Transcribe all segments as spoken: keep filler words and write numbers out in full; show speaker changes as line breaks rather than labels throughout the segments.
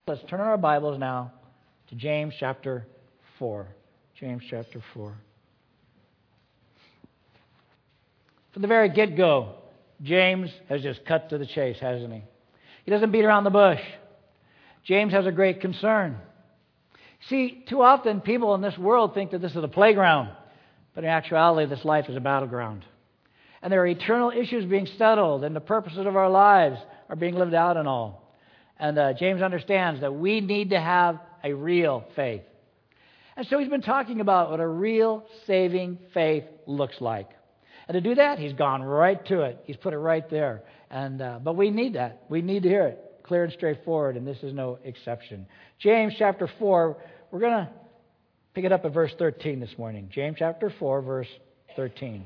Let's turn our Bibles now to James chapter four. James chapter four. From the very get-go, James has just cut to the chase, hasn't he? He doesn't beat around the bush. James has a great concern. See, too often people in this world think that this is a playground, but in actuality, this life is a battleground. And there are eternal issues being settled, and the purposes of our lives are being lived out and all. And uh, James understands that we need to have a real faith. And so he's been talking about what a real saving faith looks like. And to do that, he's gone right to it. He's put it right there. And uh, but we need that. We need to hear it clear and straightforward, and this is no exception. James chapter four, we're going to pick it up at verse thirteen this morning. James chapter four, verse thirteen.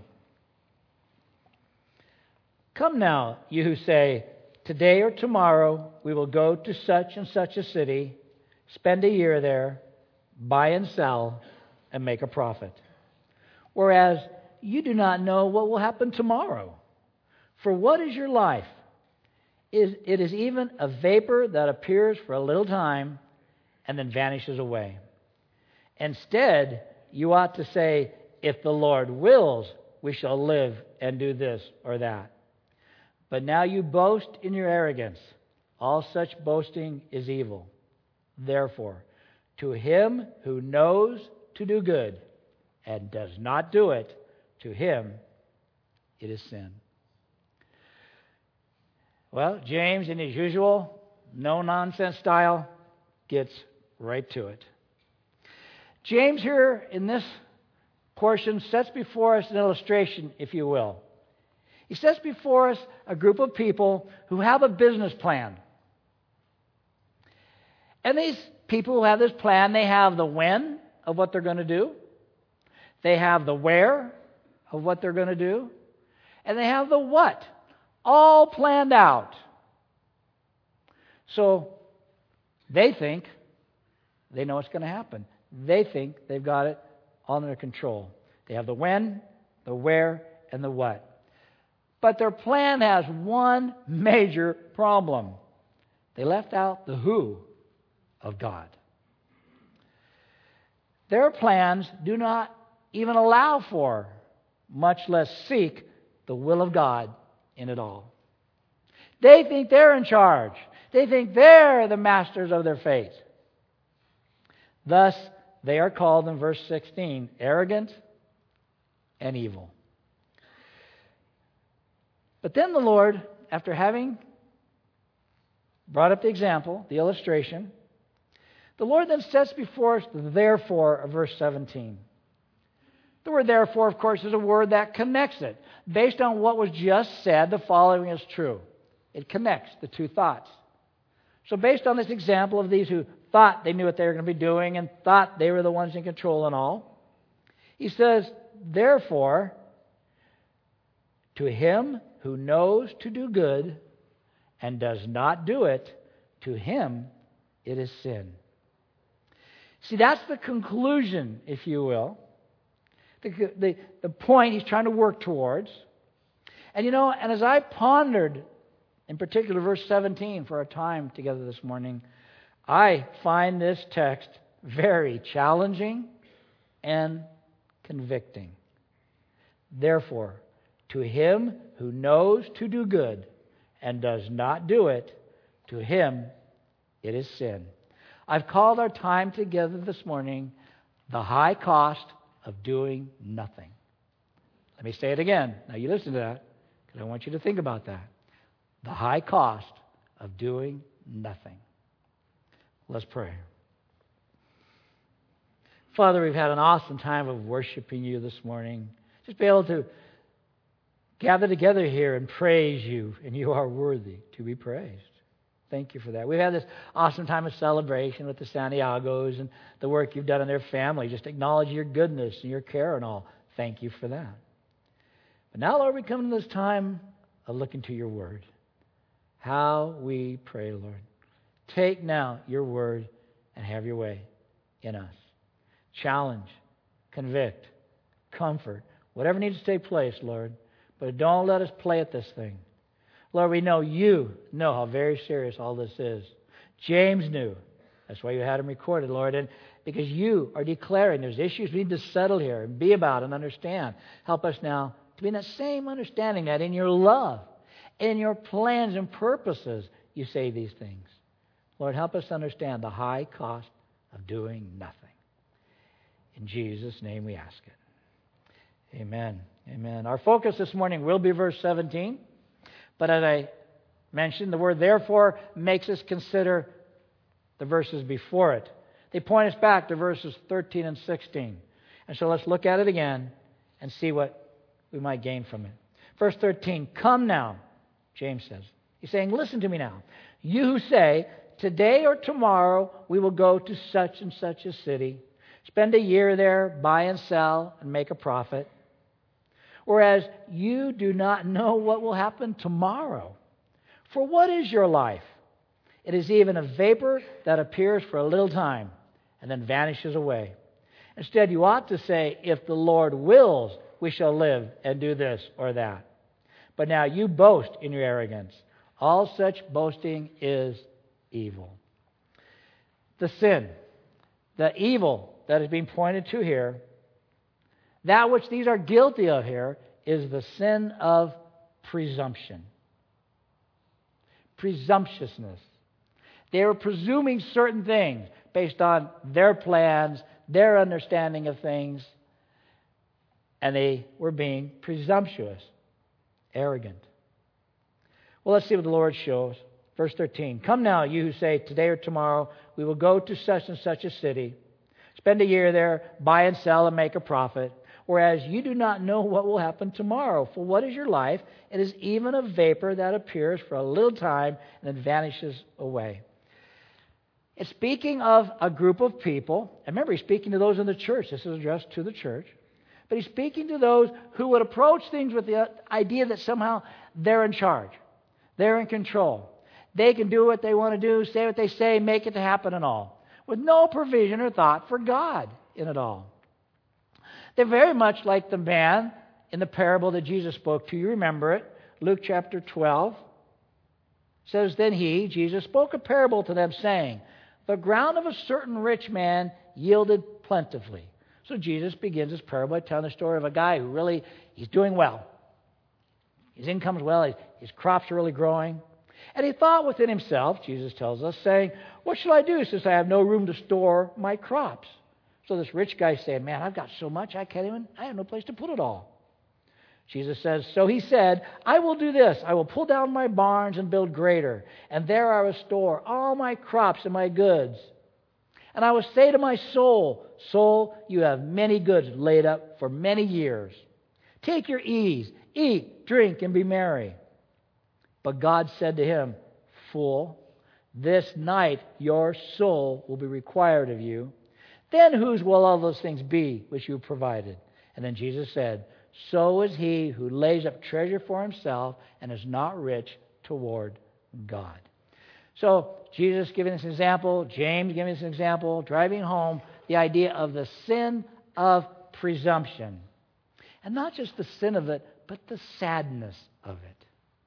Come now, you who say, today or tomorrow we will go to such and such a city, spend a year there, buy and sell, and make a profit. Whereas you do not know what will happen tomorrow. For what is your life? It is even a vapor that appears for a little time and then vanishes away. Instead, you ought to say, if the Lord wills, we shall live and do this or that. But now you boast in your arrogance. All such boasting is evil. Therefore, to him who knows to do good and does not do it, to him it is sin. Well, James, in his usual no-nonsense style, gets right to it. James here in this portion sets before us an illustration, if you will. He sets before us a group of people who have a business plan. And these people who have this plan, they have the when of what they're going to do. They have the where of what they're going to do. And they have the what, all planned out. So they think they know what's going to happen. They think they've got it all under control. They have the when, the where, and the what. But their plan has one major problem. They left out the who of God. Their plans do not even allow for, much less seek, the will of God in it all. They think they're in charge. They think they're the masters of their fate. Thus, they are called in verse sixteen, arrogant and evil. But then the Lord, after having brought up the example, the illustration, the Lord then sets before us the therefore of verse seventeen. The word therefore, of course, is a word that connects it. Based on what was just said, the following is true. It connects the two thoughts. So based on this example of these who thought they knew what they were going to be doing and thought they were the ones in control and all, he says, therefore, to him who knows to do good and does not do it, to him it is sin. See, that's the conclusion, if you will. The, the, the point he's trying to work towards. And you know, and as I pondered, in particular verse seventeen for our time together this morning, I find this text very challenging and convicting. Therefore, to him who knows to do good and does not do it, to him it is sin. I've called our time together this morning the high cost of doing nothing. Let me say it again. Now you listen to that, because I want you to think about that. The high cost of doing nothing. Let's pray. Father, we've had an awesome time of worshiping you this morning. Just be able to gather together here and praise you, and you are worthy to be praised. Thank you for that. We've had this awesome time of celebration with the Santiagos and the work you've done in their family. Just acknowledge your goodness and your care and all. Thank you for that. But now, Lord, we come to this time of looking to your word. How we pray, Lord. Take now your word and have your way in us. Challenge, convict, comfort, whatever needs to take place, Lord. But don't let us play at this thing. Lord, we know you know how very serious all this is. James knew, That's why you had them recorded, Lord. And because you are declaring there's issues we need to settle here and be about and understand. Help us now to be in that same understanding that in your love, in your plans and purposes, you say these things. Lord, help us understand the high cost of doing nothing. In Jesus' name we ask it. Amen. Amen. Our focus this morning will be verse seventeen. But as I mentioned, the word therefore makes us consider the verses before it. They point us back to verses thirteen and sixteen. And so let's look at it again and see what we might gain from it. Verse thirteen, come now, James says. He's saying, listen to me now. You who say, today or tomorrow we will go to such and such a city, spend a year there, buy and sell, and make a profit. Whereas you do not know what will happen tomorrow. For what is your life? It is even a vapor that appears for a little time and then vanishes away. Instead, you ought to say, if the Lord wills, we shall live and do this or that. But now you boast in your arrogance. All such boasting is evil. The sin, the evil that is being pointed to here, that which these are guilty of here, is the sin of presumption. Presumptuousness. They were presuming certain things based on their plans, their understanding of things, and they were being presumptuous, arrogant. Well, let's see what the Lord shows. Verse thirteen, come now, you who say, today or tomorrow we will go to such and such a city, spend a year there, buy and sell and make a profit, whereas you do not know what will happen tomorrow. For what is your life? It is even a vapor that appears for a little time and then vanishes away. It's speaking of a group of people. And remember, he's speaking to those in the church. This is addressed to the church. But he's speaking to those who would approach things with the idea that somehow they're in charge. They're in control. They can do what they want to do, say what they say, make it to happen and all, with no provision or thought for God in it all. They're very much like the man in the parable that Jesus spoke to. You remember it. Luke chapter twelve says, then he, Jesus, spoke a parable to them, saying, the ground of a certain rich man yielded plentifully. So Jesus begins his parable by telling the story of a guy who really, he's doing well. His income's well, his, his crops are really growing. And he thought within himself, Jesus tells us, saying, what shall I do since I have no room to store my crops? So this rich guy saying, man, I've got so much, I can't even, I have no place to put it all. Jesus says, so he said, I will do this. I will pull down my barns and build greater, and there I will store all my crops and my goods. And I will say to my soul, soul, you have many goods laid up for many years. Take your ease, eat, drink, and be merry. But God said to him, fool, this night your soul will be required of you. Then whose will all those things be which you provided? And then Jesus said, so is he who lays up treasure for himself and is not rich toward God. So Jesus giving this example, James giving this example, driving home the idea of the sin of presumption. And not just the sin of it, but the sadness of it.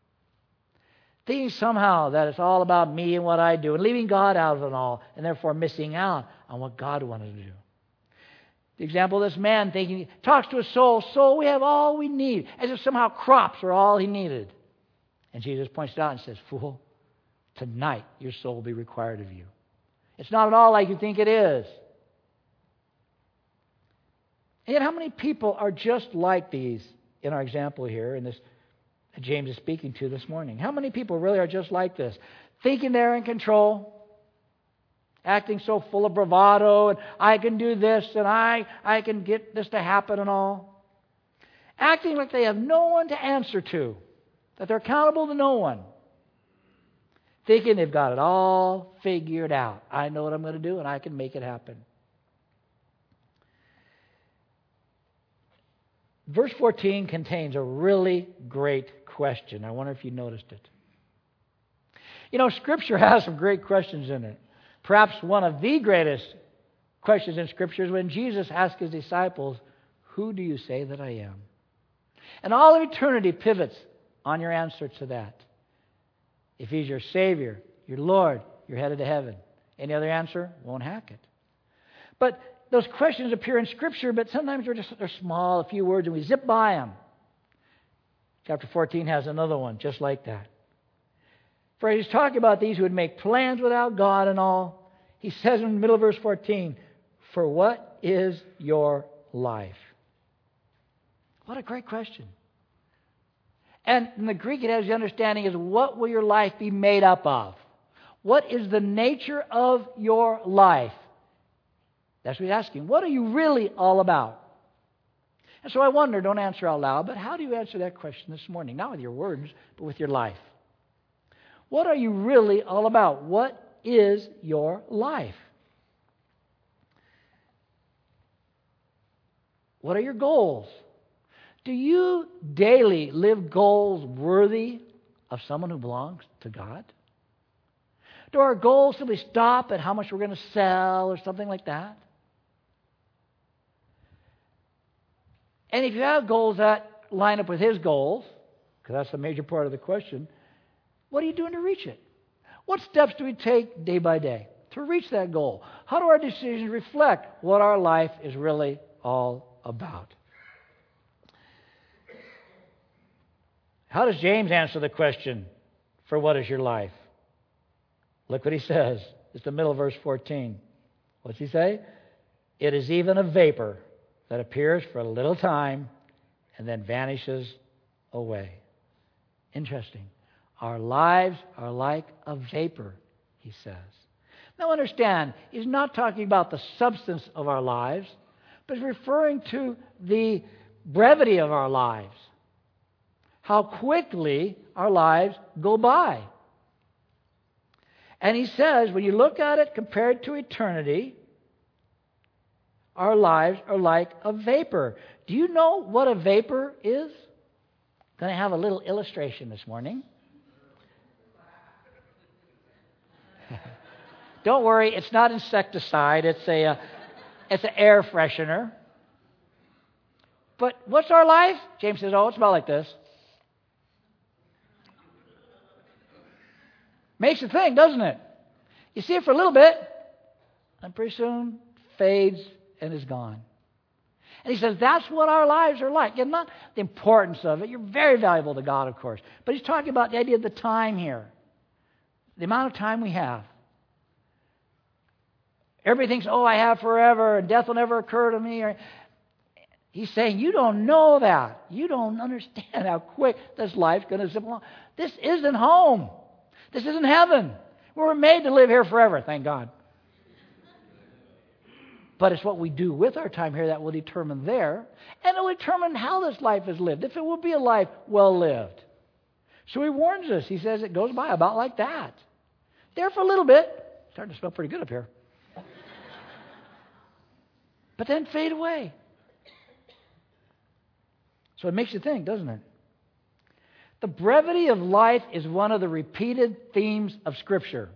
Thinking somehow that it's all about me and what I do, and leaving God out of it all, and therefore missing out on what God wanted to do. The example of this man thinking, talks to his soul, soul, we have all we need, as if somehow crops are all he needed. And Jesus points it out and says, fool, tonight your soul will be required of you. It's not at all like you think it is. And yet how many people are just like these in our example here, in this that James is speaking to this morning? How many people really are just like this? Thinking they're in control, acting so full of bravado, and I can do this, and I, I can get this to happen and all. Acting like they have no one to answer to, that they're accountable to no one. Thinking they've got it all figured out. I know what I'm going to do, and I can make it happen. Verse fourteen contains a really great question. I wonder if you noticed it. You know, Scripture has some great questions in it. Perhaps one of the greatest questions in Scripture is when Jesus asked his disciples, who do you say that I am? And all of eternity pivots on your answer to that. If he's your Savior, your Lord, you're headed to heaven. Any other answer? Won't hack it. But those questions appear in Scripture, but sometimes they're just they're small, a few words, and we zip by them. Chapter fourteen has another one just like that. For he's talking about these who would make plans without God and all. He says in the middle of verse fourteen, for what is your life? What a great question. And in the Greek it has the understanding is what will your life be made up of? What is the nature of your life? That's what he's asking. What are you really all about? And so I wonder, don't answer out loud, but how do you answer that question this morning? Not with your words, but with your life. What are you really all about? What is your life? What are your goals? Do you daily live goals worthy of someone who belongs to God? Do our goals simply stop at how much we're going to sell or something like that? And if you have goals that line up with His goals, because that's the major part of the question, what are you doing to reach it? What steps do we take day by day to reach that goal? How do our decisions reflect what our life is really all about? How does James answer the question for what is your life? Look what he says. It's the middle of verse fourteen. What's he say? It is even a vapor that appears for a little time and then vanishes away. Interesting. Our lives are like a vapor, he says. Now understand, he's not talking about the substance of our lives, but he's referring to the brevity of our lives. How quickly our lives go by. And he says, when you look at it compared to eternity, our lives are like a vapor. Do you know what a vapor is? Going to have a little illustration this morning. Don't worry, it's not insecticide. It's a, uh, it's an air freshener. But what's our life? James says, oh, it's about like this. Makes you think, doesn't it? You see it for a little bit, and pretty soon fades and is gone. And he says that's what our lives are like. And not the importance of it. You're very valuable to God, of course. But he's talking about the idea of the time here. The amount of time we have. Everybody thinks, oh, I have forever, and death will never occur to me. He's saying, you don't know that. You don't understand how quick this life's going to zip along. This isn't home. This isn't heaven. We were made to live here forever, thank God. But it's what we do with our time here that will determine there, and it will determine how this life is lived, if it will be a life well lived. So he warns us. He says it goes by about like that. There for a little bit. Starting to smell pretty good up here. But then fade away. So it makes you think, doesn't it? The brevity of life is one of the repeated themes of Scripture.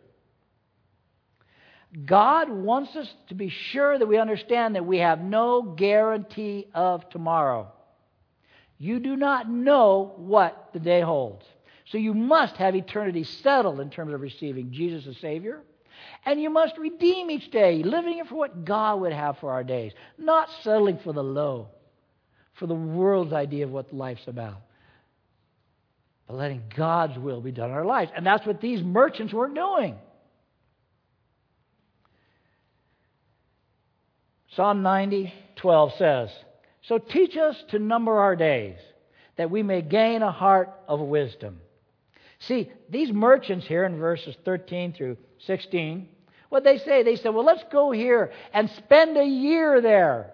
God wants us to be sure that we understand that we have no guarantee of tomorrow. You do not know what the day holds. So you must have eternity settled in terms of receiving Jesus as Savior. And you must redeem each day, living it for what God would have for our days. Not settling for the low, for the world's idea of what life's about. But letting God's will be done in our lives. And that's what these merchants were doing. Psalm ninety, twelve says, so teach us to number our days, that we may gain a heart of wisdom. See, these merchants here in verses thirteen through sixteen, what they say, they said, well, let's go here and spend a year there.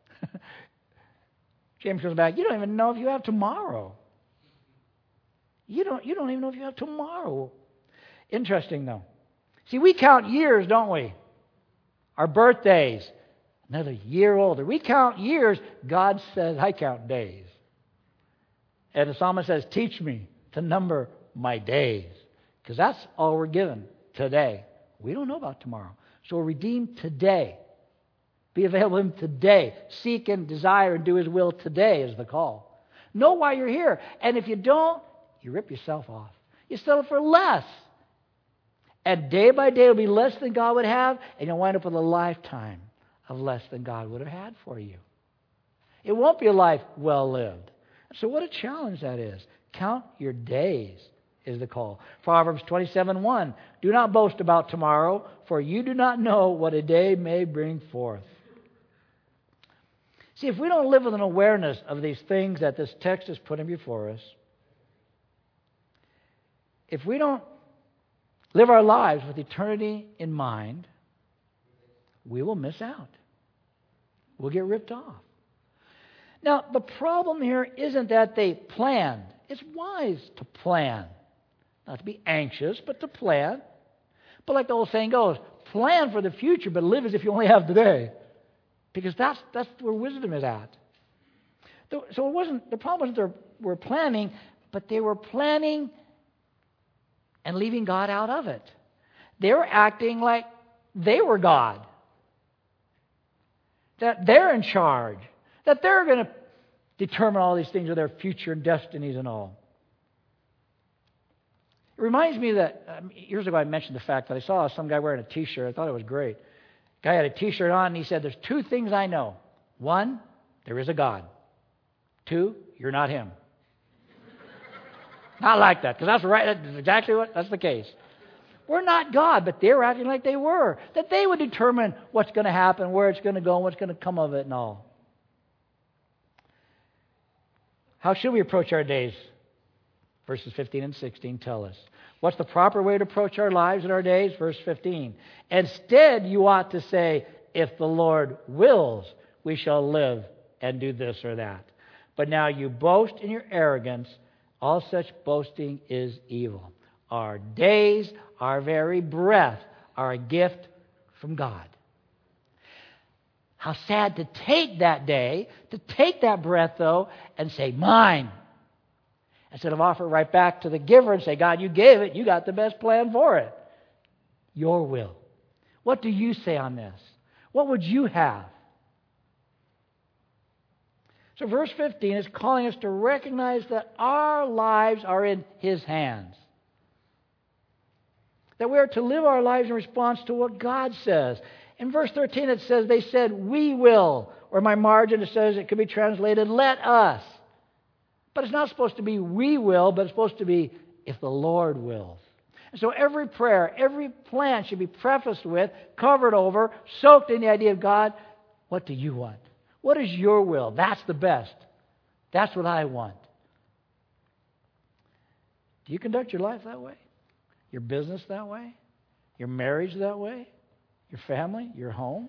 James goes back, you don't even know if you have tomorrow. You don't, you don't even know if you have tomorrow. Interesting, though. See, we count years, don't we? Our birthdays. Another year older. We count years. God says, I count days. And the psalmist says, teach me to number my days. Because that's all we're given today. We don't know about tomorrow. So redeem today. Be available to Him today. Seek and desire and do His will today is the call. Know why you're here. And if you don't, you rip yourself off. You settle for less. And day by day, it'll be less than God would have, and you'll wind up with a lifetime of less than God would have had for you. It won't be a life well lived. So what a challenge that is. Count your days is the call. Proverbs twenty-seven one, do not boast about tomorrow, for you do not know what a day may bring forth. See, if we don't live with an awareness of these things that this text is putting before us, if we don't live our lives with eternity in mind, we will miss out. We'll get ripped off. Now, the problem here isn't that they planned. It's wise to plan. Not to be anxious, but to plan. But like the old saying goes, plan for the future, but live as if you only have today. Because that's that's where wisdom is at. So it wasn't, the problem wasn't they were planning, but they were planning and leaving God out of it. They were acting like they were God. That they're in charge. That they're going to determine all these things of their future and destinies and all. It reminds me that, um, years ago I mentioned the fact that I saw some guy wearing a T-shirt. I thought it was great. Guy had a T-shirt on and he said, there's two things I know. One, there is a God. Two, you're not him. Not like that, because that's right. That's exactly what, that's the case. We're not God, but they were acting like they were. That they would determine what's going to happen, where it's going to go, and what's going to come of it and all. How should we approach our days? Verses fifteen and sixteen tell us. What's the proper way to approach our lives and our days? Verse fifteen. Instead, you ought to say, if the Lord wills, we shall live and do this or that. But now you boast in your arrogance. All such boasting is evil. Our days, our very breath, are a gift from God. How sad to take that day, to take that breath, though, and say, mine. Instead of offer it right back to the giver and say, God, you gave it. You got the best plan for it. Your will. What do you say on this? What would you have? So verse fifteen is calling us to recognize that our lives are in His hands. That we are to live our lives in response to what God says. In verse thirteen it says, they said, we will. Or my margin it says, it could be translated, let us. But it's not supposed to be we will, but it's supposed to be if the Lord wills. And so every prayer, every plan should be prefaced with, covered over, soaked in the idea of God, what do you want? What is your will? That's the best. That's what I want. Do you conduct your life that way? Your business that way? Your marriage that way? Your family? Your home?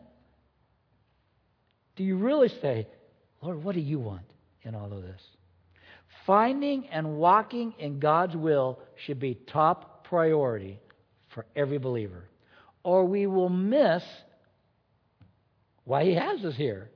Do you really say, Lord, what do you want in all of this? Finding and walking in God's will should be top priority for every believer. Or we will miss why He has us here.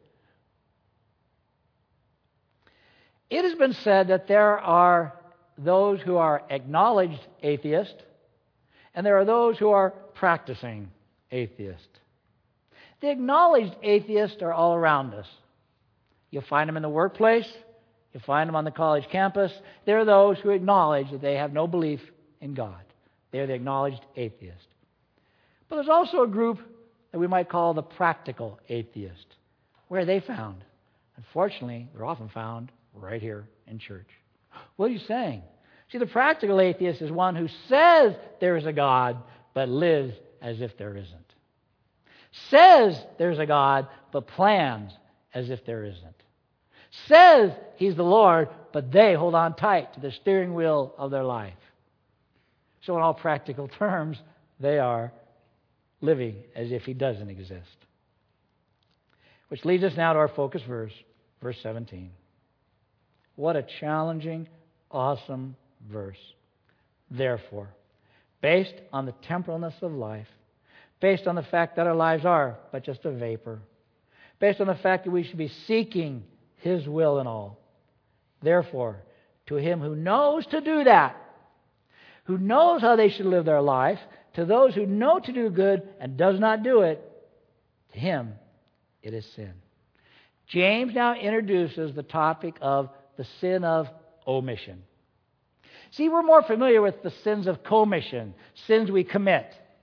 It has been said that there are those who are acknowledged atheists, and there are those who are practicing atheists. The acknowledged atheists are all around us. You'll find them in the workplace. You'll find them on the college campus. They're those who acknowledge that they have no belief in God. They're the acknowledged atheist. But there's also a group that we might call the practical atheist. Where are they found? Unfortunately, they're often found right here in church. What are you saying? See, the practical atheist is one who says there is a God, but lives as if there isn't. Says there's a God, but plans as if there isn't. Says He's the Lord, but they hold on tight to the steering wheel of their life. So in all practical terms, they are living as if He doesn't exist. Which leads us now to our focus verse, verse seventeen. What a challenging, awesome verse. Therefore, based on the temporalness of life, based on the fact that our lives are but just a vapor, based on the fact that we should be seeking His will in all, therefore, to him who knows to do that, who knows how they should live their life, to those who know to do good and does not do it, to him it is sin. James now introduces the topic of the sin of omission. See, we're more familiar with the sins of commission, sins we commit.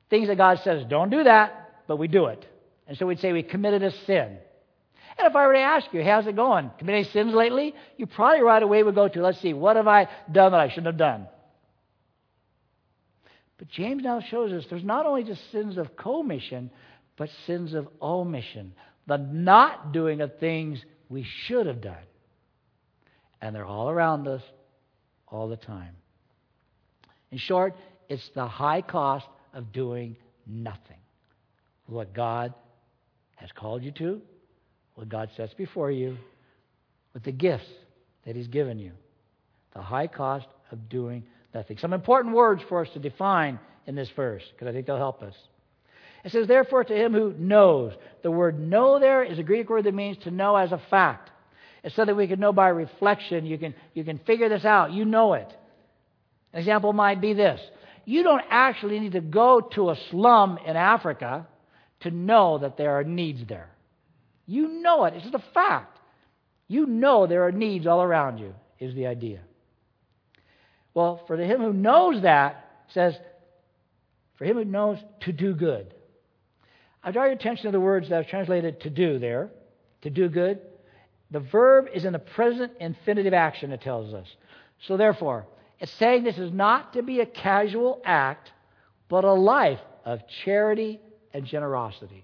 things that God says, don't do that, but we do it. And so we'd say we committed a sin. And if I were to ask you, how's it going? Committing sins lately? You probably right away would go to, let's see, what have I done that I shouldn't have done? But James now shows us there's not only just sins of commission, but sins of omission. The not doing of things we should have done. And they're all around us all the time. In short, it's the high cost of doing nothing. What God has called you to, what God sets before you, with the gifts that He's given you. The high cost of doing nothing. Some important words for us to define in this verse, because I think they'll help us. It says, therefore, to him who knows. The word know there is a Greek word that means to know as a fact. It's so that we can know by reflection. You can, you can figure this out. You know it. An example might be this. You don't actually need to go to a slum in Africa to know that there are needs there. You know it. It's just a fact. You know there are needs all around you, is the idea. Well, for him who knows that, it says, for him who knows to do good. I draw your attention to the words that I've translated to do there. To do good. The verb is in the present infinitive action, it tells us. So therefore, it's saying this is not to be a casual act, but a life of charity and generosity.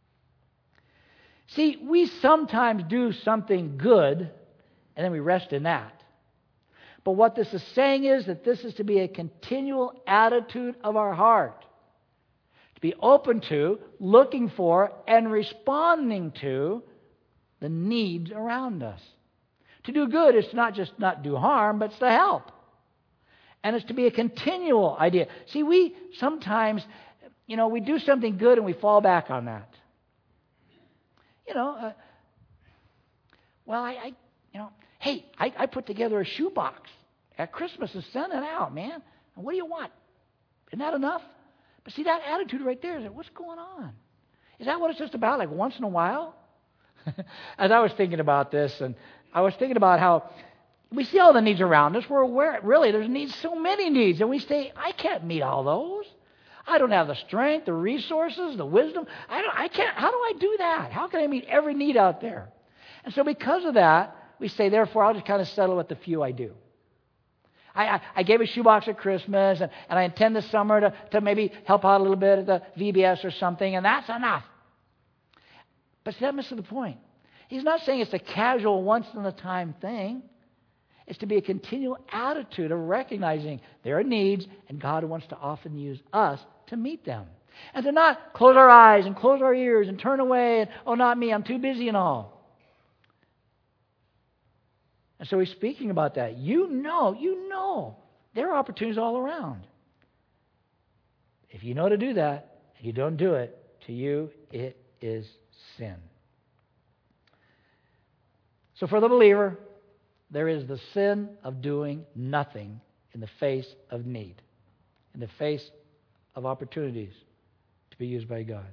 See, we sometimes do something good, and then we rest in that. But what this is saying is that this is to be a continual attitude of our heart. To be open to, looking for, and responding to the needs around us. To do good is to not just not do harm, but it's to help. And it's to be a continual idea. See, we sometimes, you know, we do something good and we fall back on that. You know, uh, well, I, I, you know, hey, I, I put together a shoebox at Christmas and sent it out, man. And what do you want? Isn't that enough? But see, that attitude right there is like, what's going on? Is that what it's just about, like once in a while? As I was thinking about this, and I was thinking about how we see all the needs around us. We're aware, really, there's needs, so many needs. And we say, I can't meet all those. I don't have the strength, the resources, the wisdom. I don't. I can't. How do I do that? How can I meet every need out there? And so because of that, we say, therefore, I'll just kind of settle with the few I do. I, I, I gave a shoebox at Christmas, and, and I intend this summer to, to maybe help out a little bit at the V B S or something, and that's enough. But see, that misses the point. He's not saying it's a casual, once-in-a-time thing. It's to be a continual attitude of recognizing there are needs, and God wants to often use us to meet them. And to not close our eyes and close our ears and turn away and, oh, not me, I'm too busy and all. And so he's speaking about that. You know, you know, there are opportunities all around. If you know to do that, and you don't do it, to you it is sin. So for the believer, there is the sin of doing nothing in the face of need, in the face of opportunities to be used by God.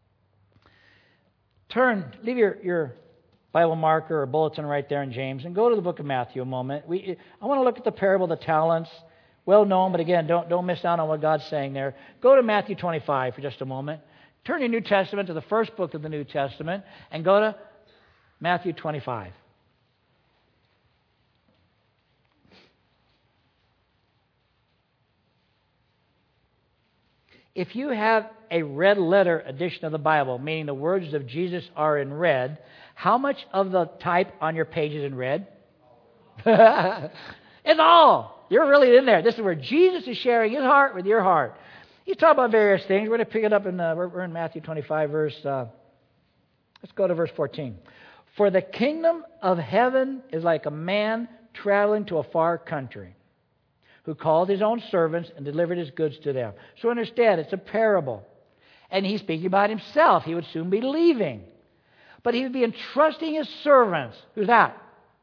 Turn, leave your, your Bible marker or bulletin right there in James and go to the book of Matthew a moment. We, I want to look at the parable of the talents. Well known, but again, don't, don't miss out on what God's saying there. Go to Matthew twenty-five for just a moment. Turn your New Testament to the first book of the New Testament and go to Matthew twenty-five. If you have a red letter edition of the Bible, meaning the words of Jesus are in red, how much of the type on your page is in red? It's all. You're really in there. This is where Jesus is sharing His heart with your heart. He's talking about various things. We're going to pick it up in, uh, we're in Matthew twenty-five, verse, uh, let's go to verse fourteen. For the kingdom of heaven is like a man traveling to a far country, who called his own servants and delivered his goods to them. So understand, it's a parable. And he's speaking about himself. He would soon be leaving. But he would be entrusting his servants. Who's that?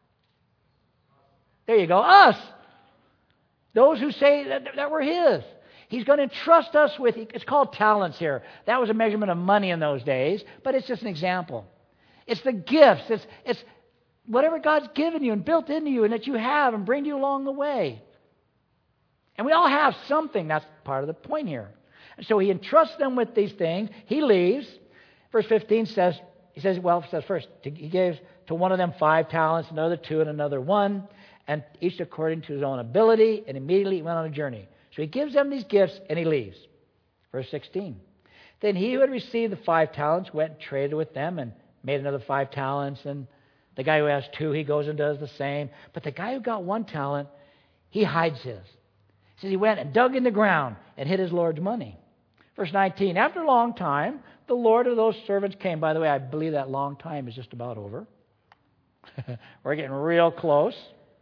There you go. Us. Those who say that, that we're his. He's going to entrust us with, it's called talents here. That was a measurement of money in those days, but it's just an example. It's the gifts. It's, it's whatever God's given you and built into you and that you have and bring you along the way. And we all have something. That's part of the point here. So he entrusts them with these things. He leaves. Verse fifteen says, he says, well, it says first, he gave to one of them five talents, another two, and another one, and each according to his own ability, and immediately he went on a journey. So he gives them these gifts, and he leaves. Verse sixteen. Then he who had received the five talents went and traded with them and made another five talents. And the guy who has two, he goes and does the same. But the guy who got one talent, he hides his. He says he went and dug in the ground and hid his Lord's money. Verse nineteen. After a long time, the Lord of those servants came. By the way, I believe that long time is just about over. We're getting real close.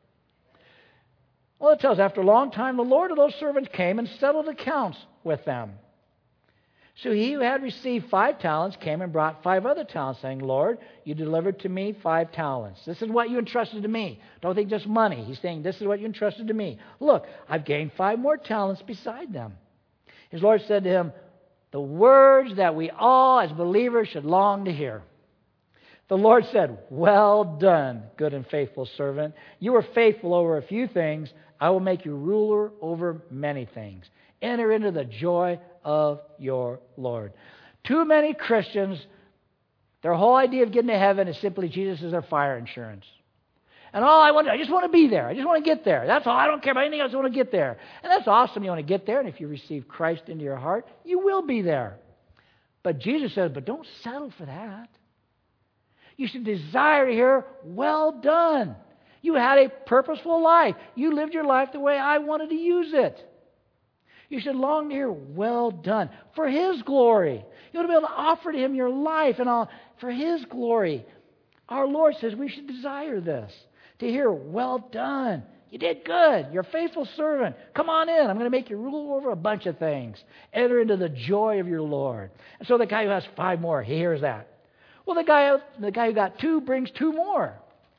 Well, it tells, after a long time, the Lord of those servants came and settled accounts with them. So he who had received five talents came and brought five other talents, saying, Lord, you delivered to me five talents. This is what you entrusted to me. Don't think just money. He's saying, this is what you entrusted to me. Look, I've gained five more talents beside them. His Lord said to him, the words that we all as believers should long to hear. The Lord said, well done, good and faithful servant. You were faithful over a few things. I will make you ruler over many things. Enter into the joy of your Lord. Too many Christians, their whole idea of getting to heaven is simply Jesus is their fire insurance. And all I want, I just want to be there. I just want to get there. That's all. I don't care about anything else. I want to get there. And that's awesome. You want to get there. And if you receive Christ into your heart, you will be there. But Jesus says, but don't settle for that. You should desire to hear, well done. You had a purposeful life. You lived your life the way I wanted to use it. You should long to hear, well done, for His glory. You want to be able to offer to Him your life and all for His glory. Our Lord says we should desire this, to hear, well done. You did good. You're a faithful servant. Come on in. I'm going to make you rule over a bunch of things. Enter into the joy of your Lord. And so the guy who has five more, he hears that. Well, the guy, the guy who got two brings two more.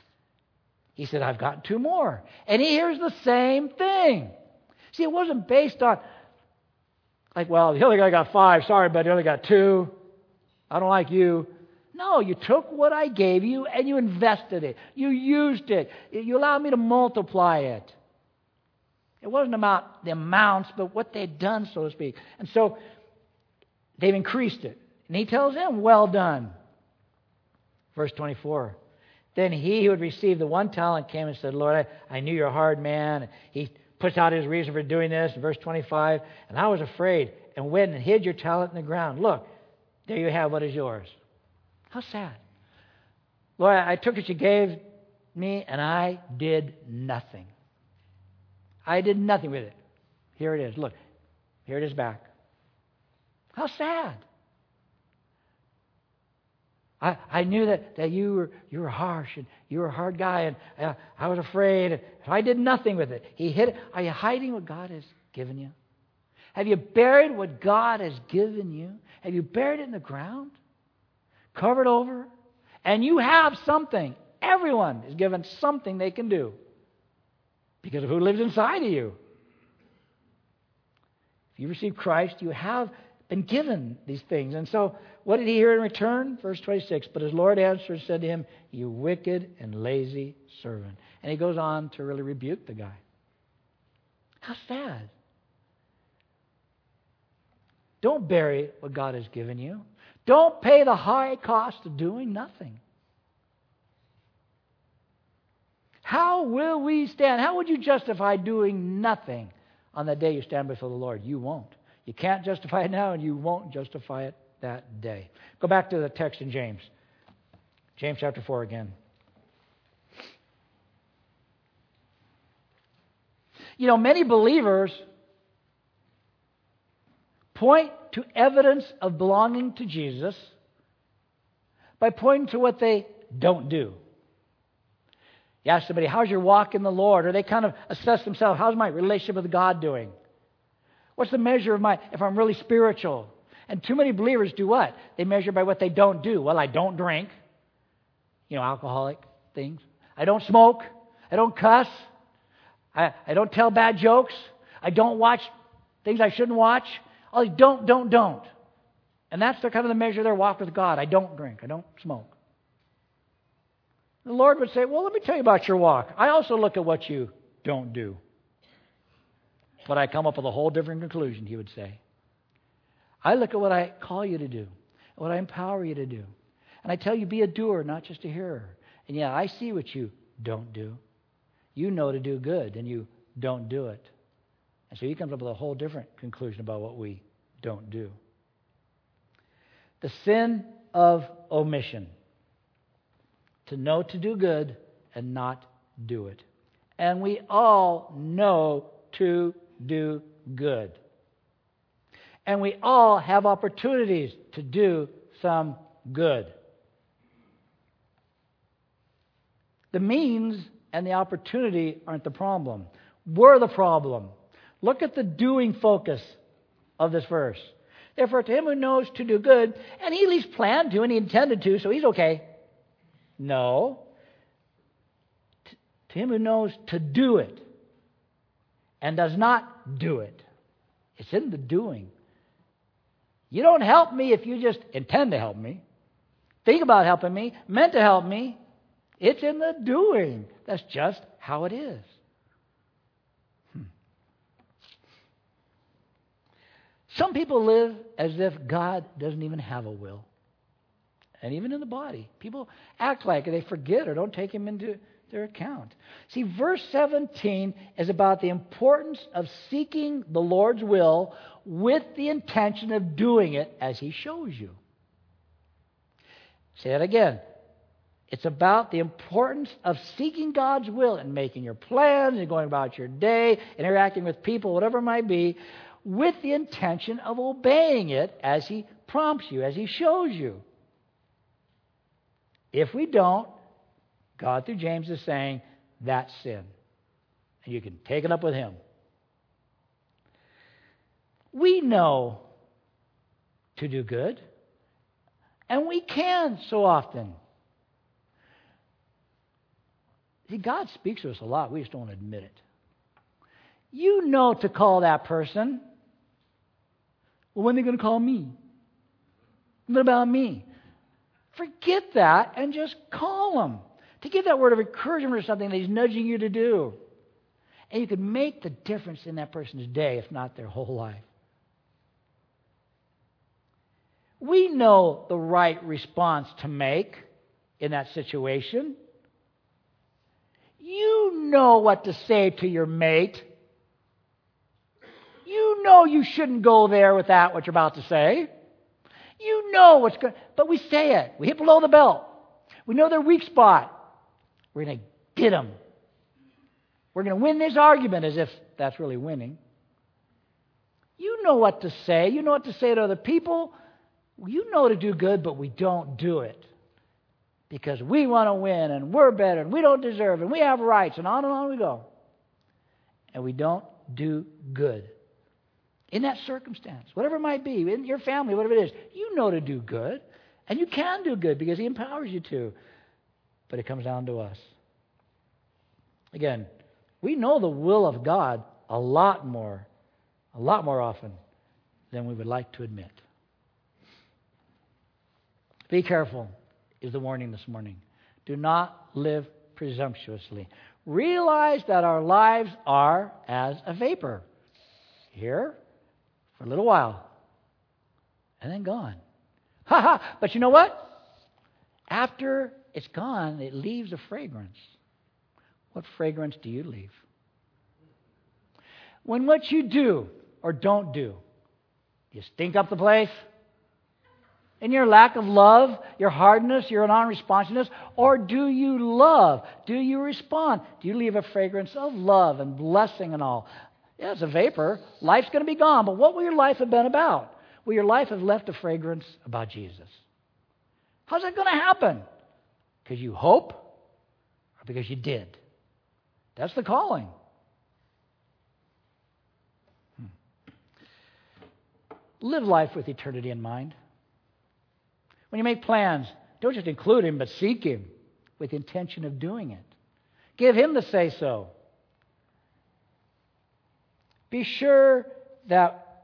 He said, I've got two more. And he hears the same thing. See, it wasn't based on, like, well, the other guy got five. Sorry, but the other got two. I don't like you. No, you took what I gave you and you invested it. You used it. You allowed me to multiply it. It wasn't about the amounts, but what they'd done, so to speak. And so they've increased it. And he tells them, well done. Verse twenty-four. Then he who had received the one talent came and said, Lord, I, I knew you're a hard man. He puts out his reason for doing this. Verse twenty-five. And I was afraid and went and hid your talent in the ground. Look, there you have what is yours. How sad. Lord, I took what you gave me and I did nothing. I did nothing with it. Here it is. Look, here it is back. How sad. I, I knew that, that you were you were harsh and you were a hard guy and I, I was afraid. And I did nothing with it. He hid it. Are you hiding what God has given you? Have you buried what God has given you? Have you buried it in the ground? Covered over? And you have something. Everyone is given something they can do because of who lives inside of you. If you receive Christ, you have been given these things. And so, what did he hear in return? Verse twenty-six. But his Lord answered and said to him, you wicked and lazy servant. And he goes on to really rebuke the guy. How sad. Don't bury what God has given you. Don't pay the high cost of doing nothing. How will we stand? How would you justify doing nothing on the day you stand before the Lord? You won't. You can't justify it now, and you won't justify it that day. Go back to the text in James. James chapter four again. You know, many believers point to evidence of belonging to Jesus by pointing to what they don't do. You ask somebody, how's your walk in the Lord? Or they kind of assess themselves, how's my relationship with God doing? What's the measure of my, if I'm really spiritual? And too many believers do what? They measure by what they don't do. Well, I don't drink. You know, alcoholic things. I don't smoke. I don't cuss. I, I don't tell bad jokes. I don't watch things I shouldn't watch. Oh, don't, don't, don't. And that's the kind of the measure of their walk with God. I don't drink. I don't smoke. The Lord would say, well, let me tell you about your walk. I also look at what you don't do. But I come up with a whole different conclusion, he would say. I look at what I call you to do, what I empower you to do. And I tell you, be a doer, not just a hearer. And yeah, I see what you don't do. You know to do good, and you don't do it. And so he comes up with a whole different conclusion about what we don't do. The sin of omission. To know to do good and not do it. And we all know to do good. And we all have opportunities to do some good. The means and the opportunity aren't the problem. We're the problem. Look at the doing focus of this verse. Therefore, to him who knows to do good, and he at least planned to and he intended to, so he's okay. No. T- to him who knows to do it and does not do it. It's in the doing. You don't help me if you just intend to help me. Think about helping me, meant to help me. It's in the doing. That's just how it is. Hmm. Some people live as if God doesn't even have a will. And even in the body, people act like they forget or don't take him into their account. See, verse seventeen is about the importance of seeking the Lord's will with the intention of doing it as he shows you. Say that again. It's about the importance of seeking God's will and making your plans and going about your day, interacting with people, whatever it might be, with the intention of obeying it as he prompts you, as he shows you. If we don't, God through James is saying, that's sin. And you can take it up with him. We know to do good, and we can so often. See, God speaks to us a lot. We just don't admit it. You know to call that person. Well, when are they going to call me? What about me? Forget that and just call him. To give that word of encouragement or something that he's nudging you to do. And you could make the difference in that person's day, if not their whole life. We know the right response to make in that situation. You know what to say to your mate. You know you shouldn't go there with that, what you're about to say. You know what's going, but we say it. We hit below the belt. We know their weak spot. We're going to get them. We're going to win this argument as if that's really winning. You know what to say. You know what to say to other people. You know to do good, but we don't do it. Because we want to win, and we're better, and we don't deserve, and we have rights, and on and on we go. And we don't do good. In that circumstance, whatever it might be, in your family, whatever it is, you know to do good, and you can do good because he empowers you to. But it comes down to us. Again, we know the will of God a lot more, a lot more often than we would like to admit. Be careful, is the warning this morning. Do not live presumptuously. Realize that our lives are as a vapor. Here for a little while, and then gone. Ha ha! But you know what? After it's gone, it leaves a fragrance. What fragrance do you leave? When what you do or don't do, you stink up the place? In your lack of love, your hardness, your non-responsiveness, or do you love? Do you respond? Do you leave a fragrance of love and blessing and all? Yeah, it's a vapor. Life's going to be gone, but what will your life have been about? Will your life have left a fragrance about Jesus? How's that going to happen? Because you hope or because you did? That's the calling. Hmm. Live life with eternity in mind. When you make plans, don't just include him, but seek him with the intention of doing it. Give him the say-so. Be sure that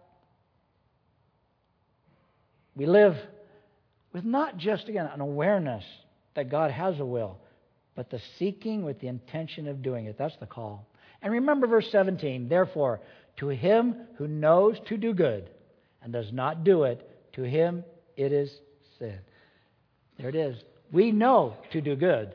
we live with not just, again, an awareness that God has a will, but the seeking with the intention of doing it. That's the call. And remember verse seventeen, therefore, to him who knows to do good and does not do it, to him it is sin. There it is. We know to do good.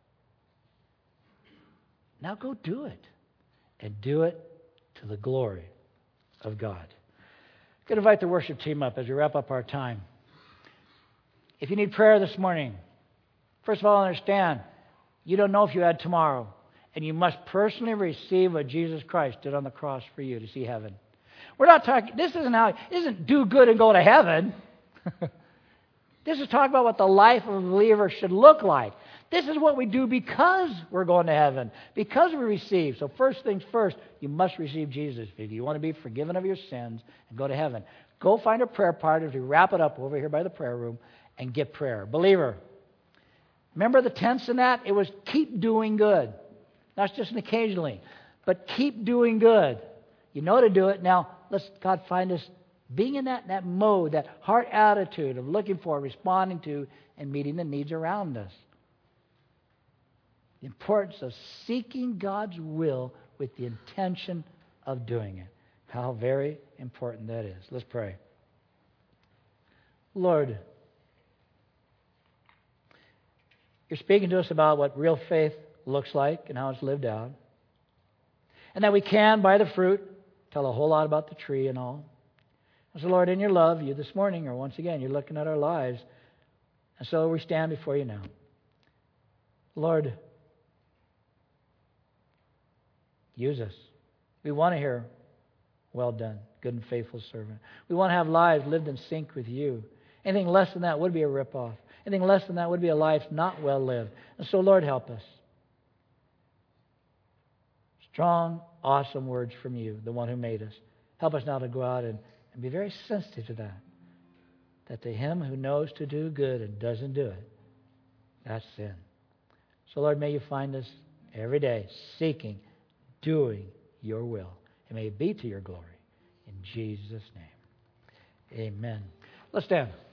Now go do it. And do it to the glory of God. I'm going to invite the worship team up as we wrap up our time. If you need prayer this morning, first of all, understand, you don't know if you had tomorrow. And you must personally receive what Jesus Christ did on the cross for you to see heaven. We're not talking, this isn't how, this isn't do good and go to heaven. This is talking about what the life of a believer should look like. This is what we do because we're going to heaven, because we receive. So first things first, you must receive Jesus if you want to be forgiven of your sins and go to heaven. Go find a prayer partner as we wrap it up over here by the prayer room and get prayer. Believer, remember the tense in that? It was keep doing good. Not just an occasionally, but keep doing good. You know to do it. Now, let's God find us being in that, that mode, that heart attitude of looking for, responding to, and meeting the needs around us. The importance of seeking God's will with the intention of doing it. How very important that is. Let's pray. Lord, you're speaking to us about what real faith looks like and how it's lived out. And that we can, by the fruit, tell a whole lot about the tree and all. And so, Lord, in your love, you this morning, or once again, you're looking at our lives. And so we stand before you now. Lord, use us. We want to hear, well done, good and faithful servant. We want to have lives lived in sync with you. Anything less than that would be a ripoff. Anything less than that would be a life not well lived. And so, Lord, help us. Strong, awesome words from you, the one who made us. Help us now to go out and, and be very sensitive to that. That to him who knows to do good and doesn't do it, that's sin. So, Lord, may you find us every day seeking, doing your will. And may it be to your glory. In Jesus' name, amen. Let's stand.